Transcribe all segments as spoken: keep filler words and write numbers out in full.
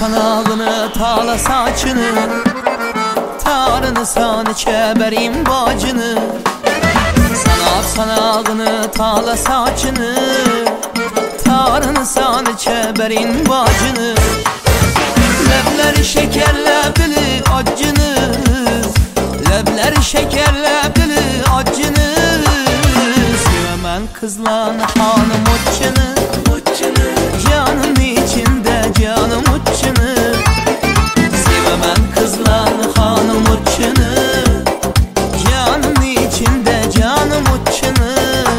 sanağını, tala saçını, tarını sanı çeberim bacını. Sanap sanağını, tala saçını, tarını sanı çeberin bacını. Lebleri şekerle bili acını, lebleri şekerle bili acını. Sevemem kızlan hanım uçını, canım içinde canım uçını. Sevemem kızlan hanım uçını, canım içinde canım uçını.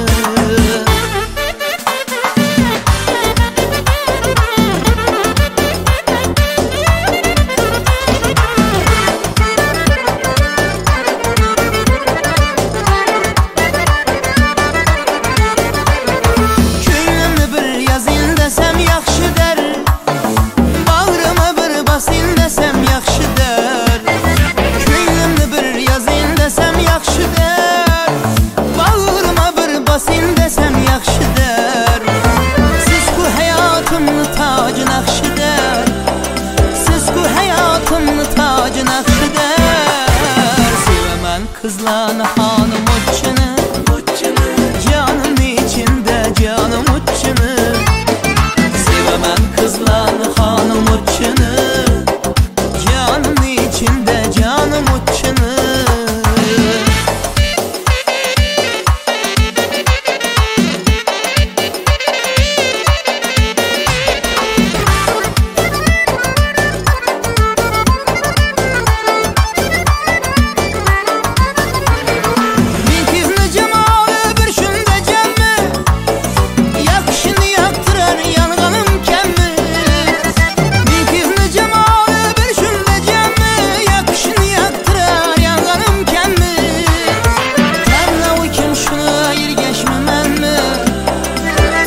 Kızlan hanım uçunu, canım içinde canım uçunu. Sevemem kızlan hanım uçunu, canım içinde canım uçunu.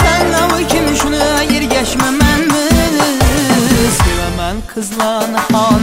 Kızlan